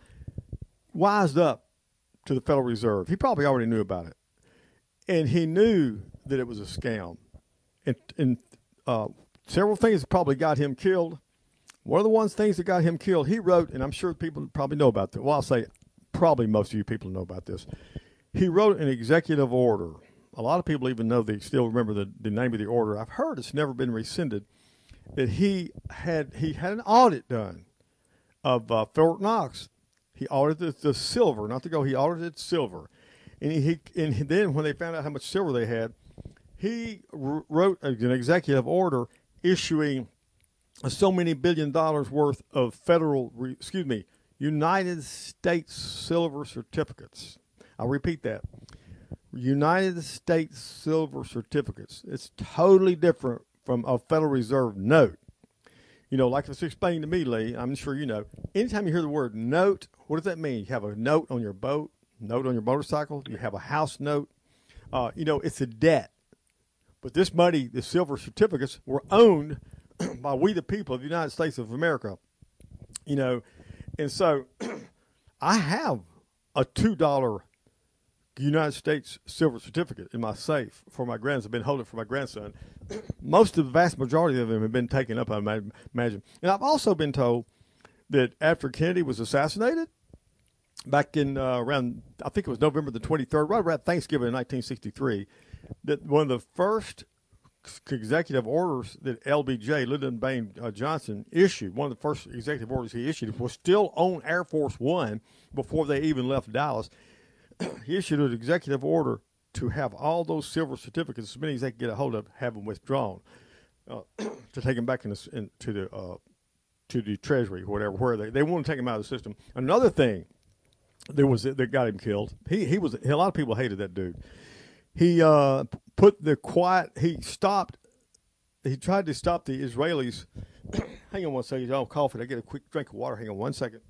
Speaker 3: wised up to the Federal Reserve. He probably already knew about it, and he knew that it was a scam. And, and uh, several things probably got him killed. One of the ones things that got him killed, he wrote, and I'm sure people probably know about this. Well, I'll say probably most of you people know about this. He wrote an executive order. A lot of people even know they still remember the, the name of the order. I've heard it's never been rescinded. That he had he had an audit done of uh, Fort Knox. He audited the silver, not the gold. He audited silver, and he, he and then when they found out how much silver they had, he r- wrote an executive order issuing so many billion dollars worth of federal, re, excuse me, United States silver certificates. I'll repeat that. United States silver certificates. It's totally different from a Federal Reserve note. You know, like it's explained to me, Lee, I'm sure you know, anytime you hear the word note, what does that mean? You have a note on your boat, note on your motorcycle, you have a house note. Uh, you know, it's a debt. But this money, the silver certificates, were owned by we the people of the United States of America. You know, and so I have a two dollar United States silver certificate in my safe for my grandson. I've been holding it for my grandson. Most of the vast majority of them have been taken up, I imagine. And I've also been told that after Kennedy was assassinated, back in uh, around, I think it was November the twenty-third, right around Thanksgiving in nineteen sixty-three, that one of the first executive orders that L B J, Lyndon Baines uh, Johnson, issued, one of the first executive orders he issued, was still on Air Force One before they even left Dallas. He issued an executive order to have all those silver certificates, as many as they could get a hold of, have them withdrawn, uh, to take them back in the, in, to the uh, to the Treasury, whatever, where they they want to take them out of the system. Another thing that was that got him killed. He he was a lot of people hated that dude. He uh, put the quiet. He stopped. He tried to stop the Israelis. Hang on one second. I'll cough it. I get a quick drink of water. Hang on one second.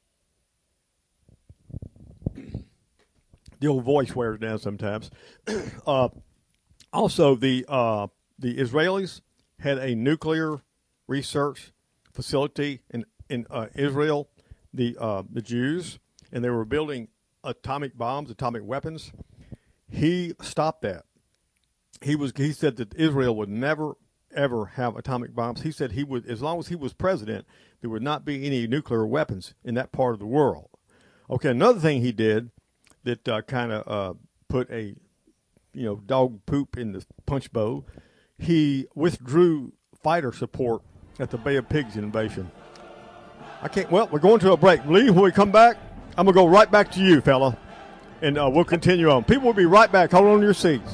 Speaker 3: The old voice wears down sometimes. uh, also, the uh, the Israelis had a nuclear research facility in in uh, Israel. The uh, the Jews, and they were building atomic bombs, atomic weapons. He stopped that. He was he said that Israel would never ever have atomic bombs. He said he would, as long as he was president, there would not be any nuclear weapons in that part of the world. Okay, another thing he did that uh, kind of uh, put a, you know, dog poop in the punch bowl. He withdrew fighter support at the Bay of Pigs invasion. I can't. Well, we're going to a break. Lee, when we come back, I'm gonna go right back to you, fella, and uh, we'll continue on. People will be right back. Hold on to your seats.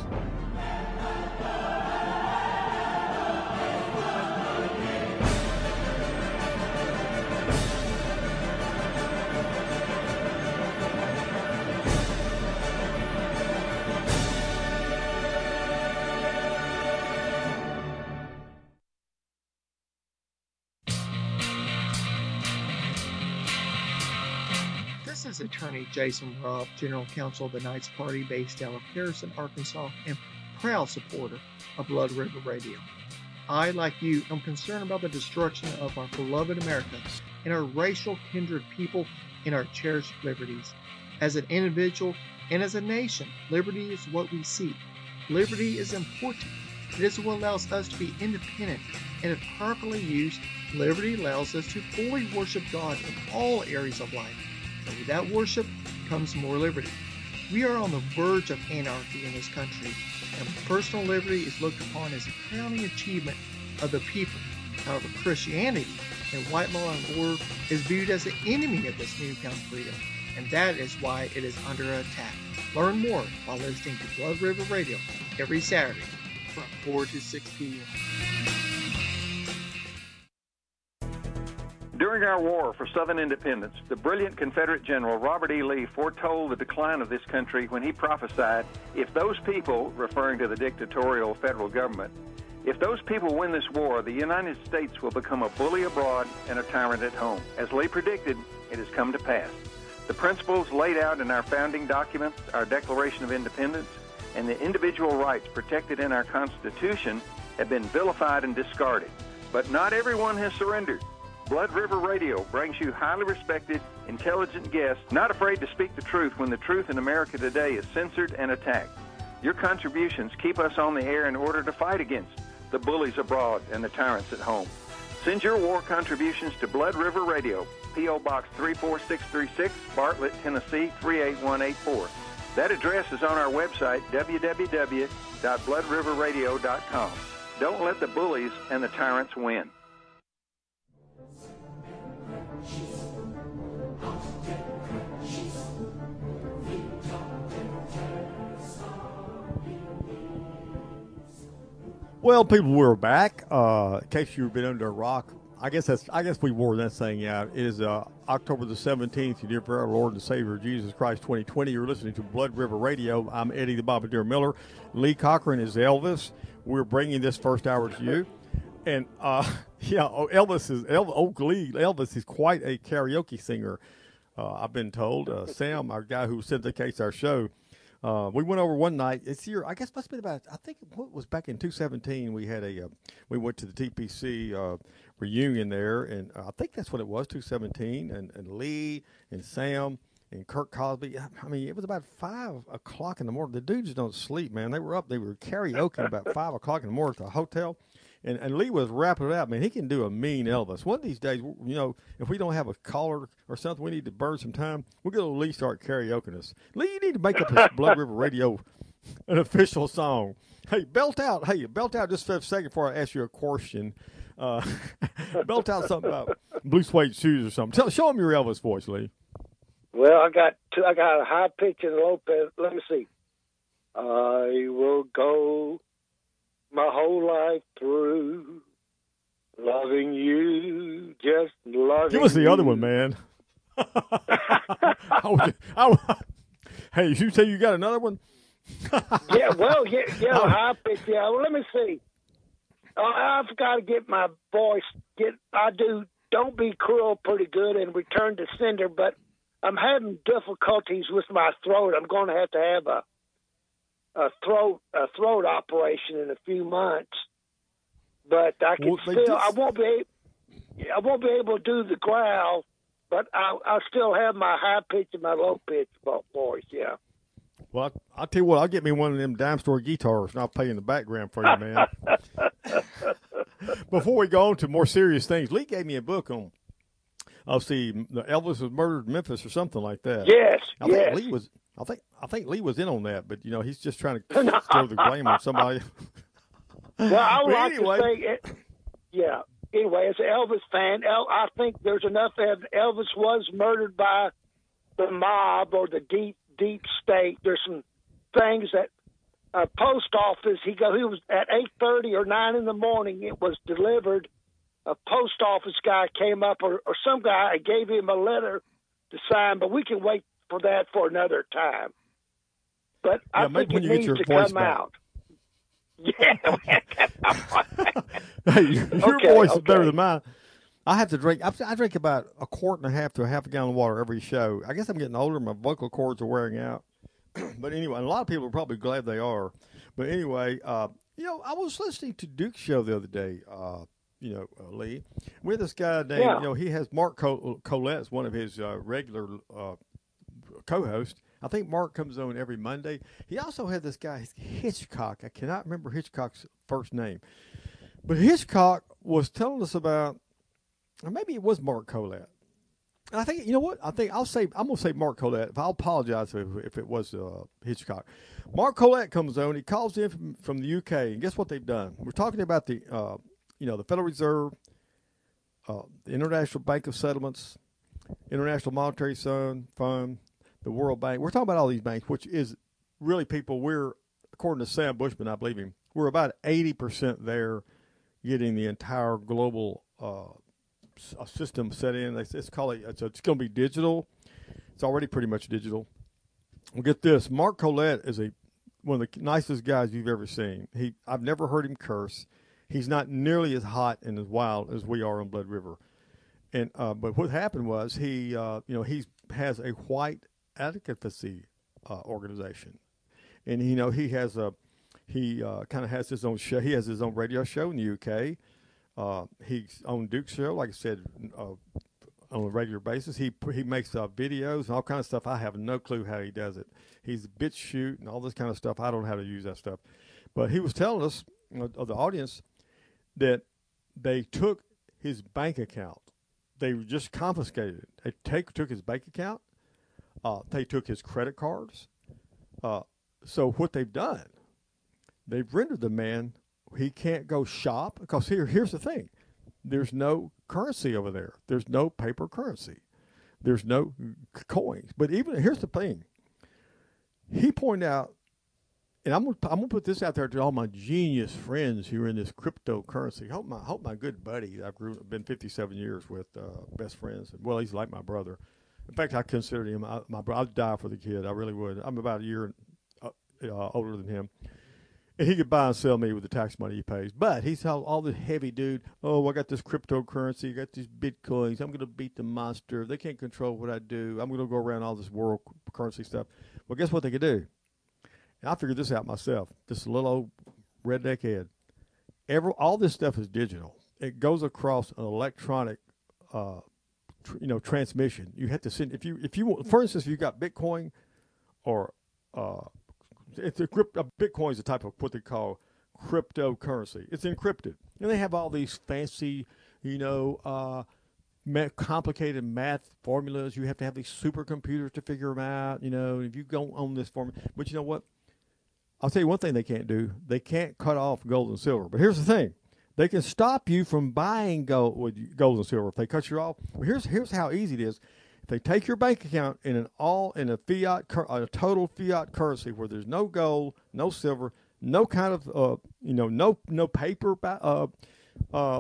Speaker 15: This is attorney Jason Rupp, General Counsel of the Knights Party based out of Harrison, Arkansas, and proud supporter of Blood River Radio. I, like you, am concerned about the destruction of our beloved America and our racial kindred people and our cherished liberties. As an individual and as a nation, liberty is what we seek. Liberty is important. It is what allows us to be independent, and if properly used, liberty allows us to fully worship God in all areas of life. And with that worship comes more liberty. We are on the verge of anarchy in this country, and personal liberty is looked upon as a crowning achievement of the people. However, Christianity and white male on board is viewed as the enemy of this newfound freedom, and that is why it is under attack. Learn more by listening to Blood River Radio every Saturday from four to six p.m.
Speaker 16: During our war for Southern independence, the brilliant Confederate General Robert E. Lee foretold the decline of this country when he prophesied, if those people, referring to the dictatorial federal government, if those people win this war, the United States will become a bully abroad and a tyrant at home. As Lee predicted, it has come to pass. The principles laid out in our founding documents, our Declaration of Independence, and the individual rights protected in our Constitution have been vilified and discarded. But not everyone has surrendered. Blood River Radio brings you highly respected, intelligent guests, not afraid to speak the truth when the truth in America today is censored and attacked. Your contributions keep us on the air in order to fight against the bullies abroad and the tyrants at home. Send your war contributions to Blood River Radio, P O. Box three four six three six, Bartlett, Tennessee three eight one eight four. That address is on our website, w w w dot blood river radio dot com. Don't let the bullies and the tyrants win.
Speaker 3: Well, people, we're back. Uh, in case you've been under a rock, I guess that's. I guess we wore that saying out. It is uh, October the seventeenth. The year for our Lord and Savior Jesus Christ, twenty twenty. You're listening to Blood River Radio. I'm Eddie the Bombardier Miller. Lee Cochran is Elvis. We're bringing this first hour to you, and uh, yeah, Elvis is Elvis, Oak Lee. Elvis is quite a karaoke singer. Uh, I've been told. Uh, Sam, our guy who syndicates our show. Uh, we went over one night. It's year, I guess, must have been about. I think what was back in two seventeen. We had a. Uh, we went to the T P C uh, reunion there, and uh, I think that's what it was. two seventeen, and, and Lee and Sam and Kirk Cosby. I mean, it was about five o'clock in the morning. The dudes don't sleep, man. They were up. They were karaoke about five o'clock in the morning at the hotel. And, and Lee was rapping it out, man. He can do a mean Elvis. One of these days, you know, if we don't have a caller or something, we need to burn some time. We're going to Lee start karaokeing us. Lee, you need to make up his Blood River Radio an official song. Hey, belt out. Hey, belt out just for a second before I ask you a question. Uh, belt out something about blue suede shoes or something. Tell, show him your Elvis voice, Lee.
Speaker 4: Well, I got two, I got a high pitch and a low pitch. Let me see. I will go my whole life through, loving you, just loving you.
Speaker 3: Give us the you. Other one, man. I would, I would, hey, you say you got another one?
Speaker 4: yeah, well, yeah, yeah, high pitch. Yeah, well, let me see. Uh, I've got to get my voice. Get, I do. Don't be cruel, pretty good, and return to sender. But I'm having difficulties with my throat. I'm going to have to have a. a throat a throat operation in a few months, but I can well, still just... I won't be I won't be able to do the growl, but I I'll still have my high pitch and my low pitch voice. Yeah.
Speaker 3: Well, I, I'll tell you what. I'll get me one of them dime store guitars, and I'll play in the background for you, man. Before we go on to more serious things, Lee gave me a book on. I'll see. Elvis was murdered in Memphis or something like that.
Speaker 4: Yes.
Speaker 3: I
Speaker 4: yes.
Speaker 3: think Lee was. I think I think Lee was in on that, but you know he's just trying to no. throw the blame on somebody.
Speaker 4: Well, I would like
Speaker 3: anyway.
Speaker 4: to say, it, yeah. Anyway, as an Elvis fan, El, I think there's enough evidence Elvis was murdered by the mob or the deep deep state. There's some things that uh, post office. He go. He was at eight thirty or nine in the morning. It was delivered. A post office guy came up, or, or some guy gave him a letter to sign. But we can wait for that for another time. But
Speaker 3: yeah,
Speaker 4: I think it needs to come
Speaker 3: back.
Speaker 4: out. Yeah.
Speaker 3: Hey, your
Speaker 4: okay,
Speaker 3: voice
Speaker 4: okay.
Speaker 3: is better than mine. I have to drink. I, I drink about a quart and a half to a half a gallon of water every show. I guess I'm getting older. My vocal cords are wearing out. But anyway, and a lot of people are probably glad they are. But anyway, uh, you know, I was listening to Duke's show the other day. Uh, you know, uh, Lee, with this guy named, yeah. you know, he has Mark Col- Colette as one of his uh, regular uh, co-hosts. I think Mark comes on every Monday. He also had this guy, Hitchcock. I cannot remember Hitchcock's first name. But Hitchcock was telling us about, or maybe it was Mark Colette. And I think, you know what? I think I'll say, I'm going to say Mark Colette. I'll apologize if, if it was uh, Hitchcock. Mark Colette comes on. He calls in from, from the U K. And guess what they've done? We're talking about the, uh, you know, the Federal Reserve uh, the International Bank of Settlements, International Monetary Fund, the World Bank. We're talking about all these banks, which is really, people, we're, according to Sam Bushman, I believe him, we're about eighty percent there, getting the entire global uh, system set in. It's, it's called it's, it's going to be digital. It's already pretty much digital. Well, get this. Mark Collette is a one of the nicest guys you've ever seen. He I've never heard him curse. He's not nearly as hot and as wild as we are on Blood River. And uh, but what happened was he uh, you know he has a white advocacy uh, organization, and you know he has a he uh, kind of has his own show. He has his own radio show in the U K. Uh, he's on Duke's show, like I said, uh, on a regular basis. He he makes uh, videos and all kinds of stuff. I have no clue how he does it. He's BitChute and all this kind of stuff. I don't know how to use that stuff. But he was telling us, you know, of the audience, that they took his bank account. They just confiscated it. They take, took his bank account. Uh, they took his credit cards. Uh, so what they've done, they've rendered the man, he can't go shop, because here, here's the thing. There's no currency over there. There's no paper currency. There's no coins. But even, here's the thing. He pointed out, and I'm gonna, I'm gonna put this out there to all my genius friends who are in this cryptocurrency. Hope my hope my good buddy I've grew, been fifty-seven years with, uh, best friends. Well, he's like my brother. In fact, I consider him I, my brother. I'd die for the kid. I really would. I'm about a year uh, uh, older than him, and he could buy and sell me with the tax money he pays. But he's all, all this heavy dude. Oh, I got this cryptocurrency. I got these bitcoins. I'm gonna beat the monster. They can't control what I do. I'm gonna go around all this world currency stuff. Well, guess what they could do? And I figured this out myself. This little old redneck head. Every, all this stuff is digital. It goes across an electronic, uh, tr- you know, transmission. You have to send, if you, if you want, for instance, if you got Bitcoin or, uh, it's a crypto, Bitcoin is a type of what they call cryptocurrency. It's encrypted. And they have all these fancy, you know, uh, complicated math formulas. You have to have these supercomputers to figure them out. You know, if you go on this formula, but you know what? I'll tell you one thing they can't do. They can't cut off gold and silver. But here's the thing. They can stop you from buying gold with gold and silver if they cut you off. Well, here's here's how easy it is. If they take your bank account in an all in a fiat, a total fiat currency where there's no gold, no silver, no kind of uh, you know, no no paper uh, uh,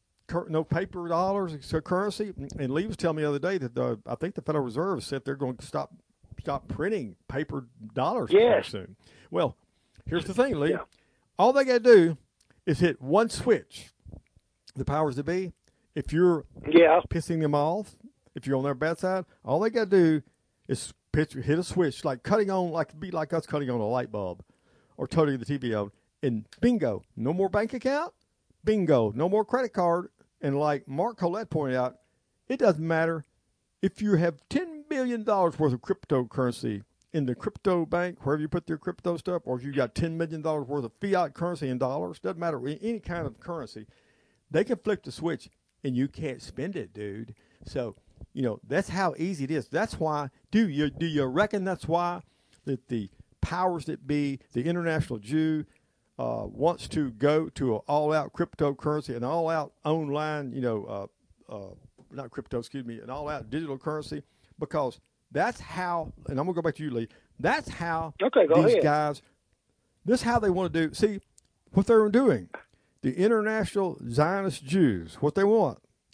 Speaker 3: no paper dollars currency. And Lee was telling me the other day that the, I think the Federal Reserve said they're going to stop stop printing paper dollars
Speaker 4: yes.
Speaker 3: soon. Well, here's the thing, Lee.
Speaker 4: Yeah.
Speaker 3: All they got to do is hit one switch. The powers that be, if you're
Speaker 4: yeah.
Speaker 3: pissing them off, if you're on their bad side, all they got to do is pitch, hit a switch, like cutting on, like be like us cutting on a light bulb or turning the T V on, and bingo, no more bank account, bingo, no more credit card. And like Mark Collette pointed out, it doesn't matter if you have ten billion dollars worth of cryptocurrency in the crypto bank, wherever you put your crypto stuff, or if you got ten million dollars worth of fiat currency in dollars, doesn't matter, any kind of currency, they can flip the switch and you can't spend it, dude. So, you know, that's how easy it is. That's why, do you, do you reckon that's why that the powers that be, the international Jew, uh, wants to go to an all-out cryptocurrency, an all-out online, you know, uh, uh, not crypto, excuse me, an all-out digital currency, because that's how, and I'm going to go back to you, Lee, that's how
Speaker 4: okay, go
Speaker 3: these
Speaker 4: ahead.
Speaker 3: guys, this is how they want to do, see, what they're doing, the international Zionist Jews, what they want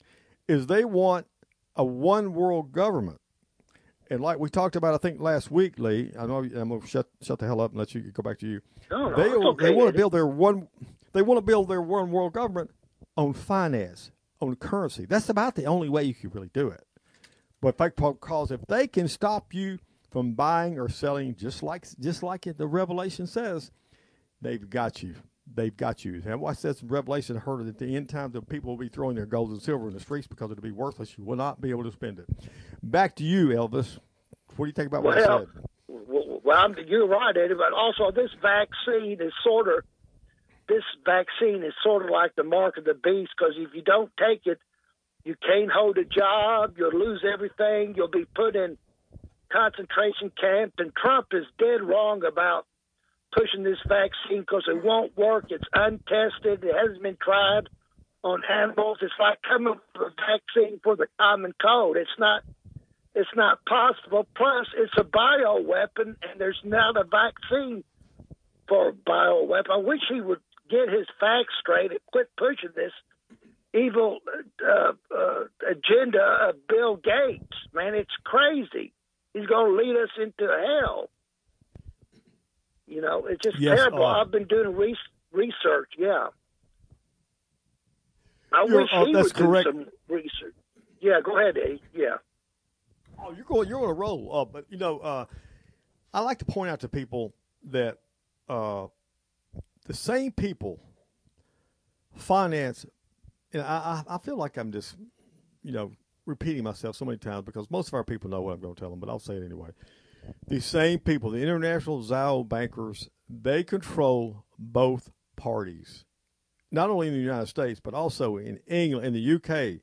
Speaker 3: is they want a one-world government. And like we talked about, I think, last week, Lee, I know I'm going to shut shut the hell up and let you go back to you.
Speaker 4: No, no,
Speaker 3: they
Speaker 4: it's okay,
Speaker 3: they want to
Speaker 4: Eddie.
Speaker 3: build their one, they want to build their one-world government on finance, on currency. That's about the only way you can really do it. But because if they can stop you from buying or selling, just like just like it, the Revelation says, they've got you. They've got you. And what says in Revelation, I heard that at the end time, the people will be throwing their gold and silver in the streets because it'll be worthless. You will not be able to spend it. Back to you, Elvis. What do you think about what
Speaker 4: well,
Speaker 3: I said?
Speaker 4: Well, well I'm, you're right, Eddie. But also, this vaccine is sort of this vaccine is sort of like the mark of the beast, because if you don't take it, you can't hold a job. You'll lose everything. You'll be put in concentration camp. And Trump is dead wrong about pushing this vaccine because it won't work. It's untested. It hasn't been tried on animals. It's like coming up with a vaccine for the common cold. It's not. It's not possible. Plus, it's a bioweapon, and there's not a vaccine for a bioweapon. I wish he would get his facts straight and quit pushing this evil uh, uh, agenda of Bill Gates. Man, it's crazy. He's going to lead us into hell. You know, it's just
Speaker 3: yes,
Speaker 4: terrible.
Speaker 3: uh,
Speaker 4: I've been doing re- research, yeah. I
Speaker 3: You're-
Speaker 4: wish
Speaker 3: uh,
Speaker 4: he
Speaker 3: that's
Speaker 4: would
Speaker 3: correct.
Speaker 4: do some research. Yeah, go ahead, Eddie. Yeah.
Speaker 3: Oh, you're going. You're on a roll. Uh, but you know, uh, I like to point out to people that uh, the same people finance. And I, I, I feel like I'm just, you know, repeating myself so many times because most of our people know what I'm going to tell them, but I'll say it anyway. The same people, the international Zao bankers, they control both parties, not only in the United States but also in England, in the U K,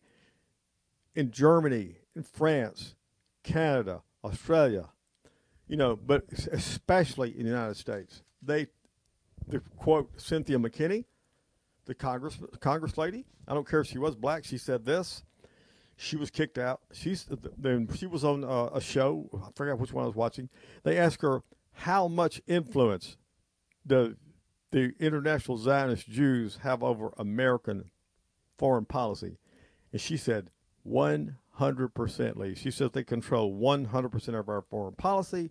Speaker 3: in Germany, in France, Canada, Australia, you know, but especially in the United States. They, the quote Cynthia McKinney, the Congress Congress lady, I don't care if she was black, she said this. She was kicked out. She's then she was on uh, a show. I forgot which one I was watching. They asked her how much influence the the international Zionist Jews have over American foreign policy, and she said one hundred percent. Lee, she says they control one hundred percent of our foreign policy.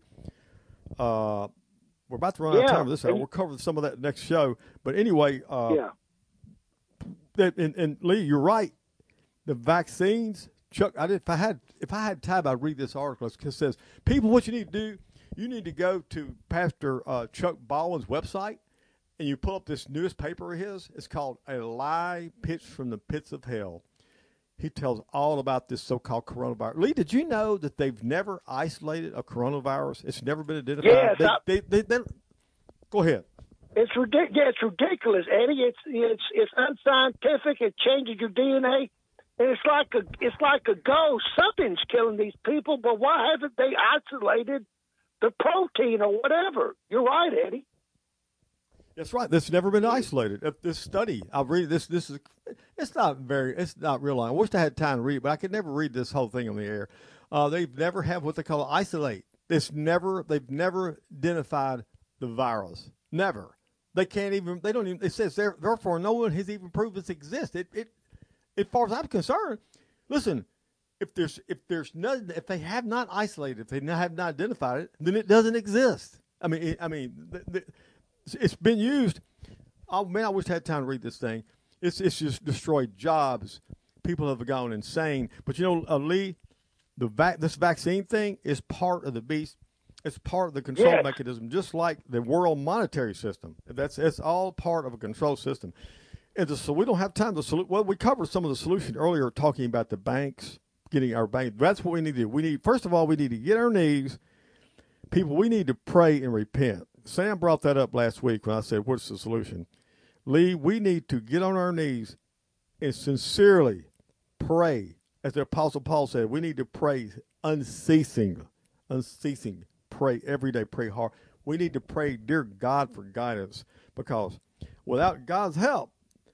Speaker 3: Uh, we're about to run out
Speaker 4: Yeah.
Speaker 3: of time for this hour. We'll cover some of that next show. But anyway, uh,
Speaker 4: Yeah.
Speaker 3: that, and, and Lee, you're right. The vaccines, Chuck. I did, if I had if I had time, I'd read this article. It says, people, what you need to do, you need to go to Pastor uh, Chuck Baldwin's website, and you pull up this newest paper of his. It's called A Lie Pitched from the Pits of Hell. He tells all about this so-called coronavirus. Lee, did you know that they've never isolated a coronavirus? It's never been identified.
Speaker 4: Yes,
Speaker 3: they,
Speaker 4: I-
Speaker 3: they, they, they, go ahead.
Speaker 4: It's ridiculous. Yeah, it's ridiculous, Eddie. It's it's it's unscientific. It changes your D N A, and it's like a it's like a ghost. Something's killing these people, but why haven't they isolated the protein or whatever? You're right, Eddie.
Speaker 3: That's right. This has never been isolated. If this study, I'll read this. This is, it's not very, it's not real long. I wish I had time to read it, but I could never read this whole thing on the air. Uh, they've never have what they call isolate. It's never, they've never identified the virus. Never. They can't even, they don't even, it says there, therefore no one has even proved this exists. It, it, as far as I'm concerned, listen, if there's, if there's nothing, if they have not isolated, if they have not identified it, then it doesn't exist. I mean, it, I mean, the, the, it's been used. Oh man, I wish I had time to read this thing. It's it's just destroyed jobs. People have gone insane. But you know, uh, Lee, the vac- this vaccine thing is part of the beast. It's part of the control
Speaker 4: Yes.
Speaker 3: mechanism, just like the world monetary system. That's it's all part of a control system. And the, so we don't have time to solu- well, we covered some of the solution earlier, talking about the banks getting our bank. That's what we need to do. We need first of all, we need to get our knees. People, we need to pray and repent. Sam brought that up last week when I said, what's the solution? Lee, we need to get on our knees and sincerely pray. As the Apostle Paul said, we need to pray unceasing, unceasing. Pray every day, pray hard. We need to pray, dear God, for guidance, because without God's help,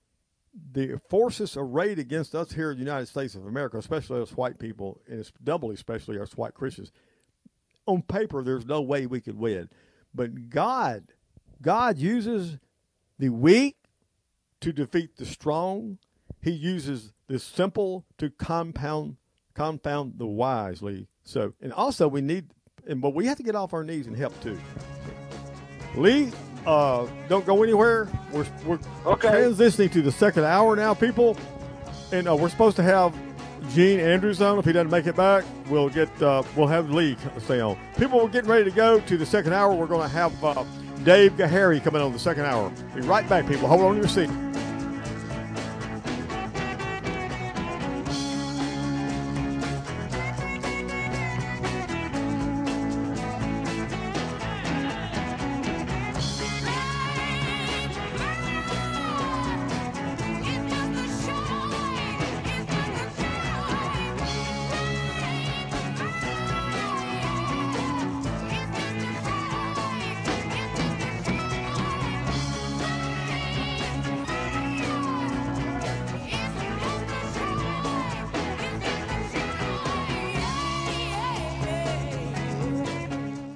Speaker 3: the forces arrayed against us here in the United States of America, especially us white people, and it's doubly especially us white Christians, on paper, there's no way we could win. But God, God uses the weak to defeat the strong. He uses the simple to compound confound the wisely. So, and also we need, and but we have to get off our knees and help too. Lee, uh, don't go anywhere. We're we're
Speaker 4: Okay.
Speaker 3: transitioning to the second hour now, people, and uh, we're supposed to have Gene Andrews on. If he doesn't make it back, we'll get uh, we'll have Lee stay on. People, we're getting ready to go to the second hour. We're going to have uh, Dave Gahary coming on the second hour. Be right back, people. Hold on to your seat.